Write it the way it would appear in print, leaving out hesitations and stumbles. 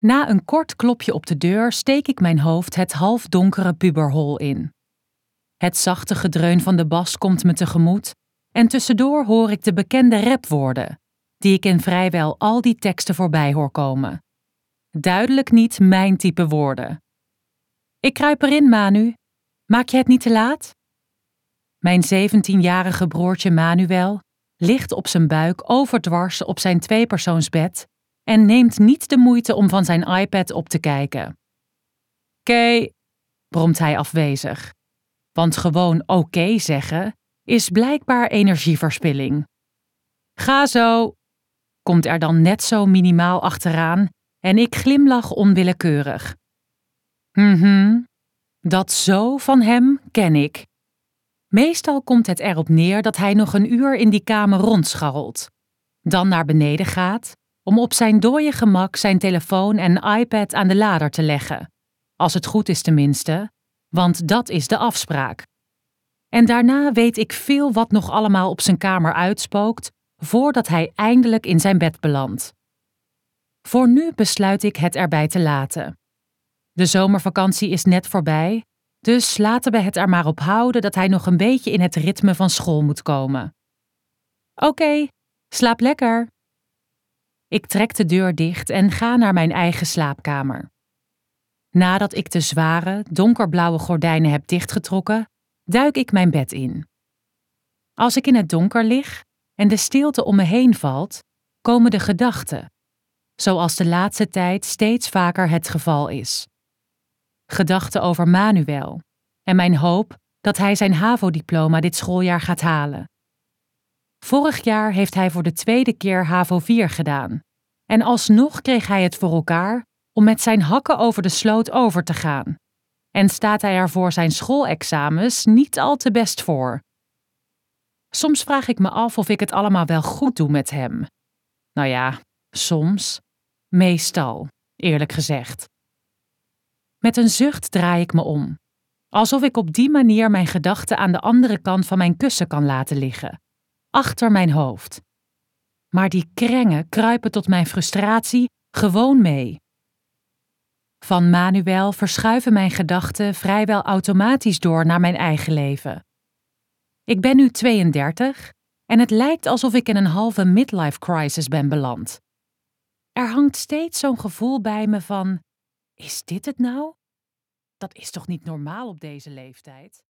Na een kort klopje op de deur steek ik mijn hoofd het halfdonkere puberhol in. Het zachte gedreun van de bas komt me tegemoet en tussendoor hoor ik de bekende rapwoorden, die ik in vrijwel al die teksten voorbij hoor komen. Duidelijk niet mijn type woorden. Ik kruip erin, Manu. Maak je het niet te laat? Mijn 17-jarige broertje Manuel ligt op zijn buik overdwars op zijn tweepersoonsbed en neemt niet de moeite om van zijn iPad op te kijken. Oké, bromt hij afwezig. Want gewoon oké zeggen is blijkbaar energieverspilling. Ga zo, komt er dan net zo minimaal achteraan en ik glimlach onwillekeurig. Dat zo van hem ken ik. Meestal komt het erop neer dat hij nog een uur in die kamer rondscharrelt, dan naar beneden gaat om op zijn dooie gemak zijn telefoon en iPad aan de lader te leggen. Als het goed is tenminste, want dat is de afspraak. En daarna weet ik veel wat nog allemaal op zijn kamer uitspookt, voordat hij eindelijk in zijn bed belandt. Voor nu besluit ik het erbij te laten. De zomervakantie is net voorbij, dus laten we het er maar op houden dat hij nog een beetje in het ritme van school moet komen. Oké, slaap lekker. Ik trek de deur dicht en ga naar mijn eigen slaapkamer. Nadat ik de zware, donkerblauwe gordijnen heb dichtgetrokken, duik ik mijn bed in. Als ik in het donker lig en de stilte om me heen valt, komen de gedachten, zoals de laatste tijd steeds vaker het geval is. Gedachten over Manuel en mijn hoop dat hij zijn HAVO-diploma dit schooljaar gaat halen. Vorig jaar heeft hij voor de 2e keer HAVO 4 gedaan en alsnog kreeg hij het voor elkaar om met zijn hakken over de sloot over te gaan. En staat hij er voor zijn schoolexamens niet al te best voor. Soms vraag ik me af of ik het allemaal wel goed doe met hem. Nou ja, soms. Meestal, eerlijk gezegd. Met een zucht draai ik me om. Alsof ik op die manier mijn gedachten aan de andere kant van mijn kussen kan laten liggen. Achter mijn hoofd. Maar die krengen kruipen tot mijn frustratie gewoon mee. Van Manuel verschuiven mijn gedachten vrijwel automatisch door naar mijn eigen leven. Ik ben nu 32 en het lijkt alsof ik in een halve midlife crisis ben beland. Er hangt steeds zo'n gevoel bij me van, is dit het nou? Dat is toch niet normaal op deze leeftijd?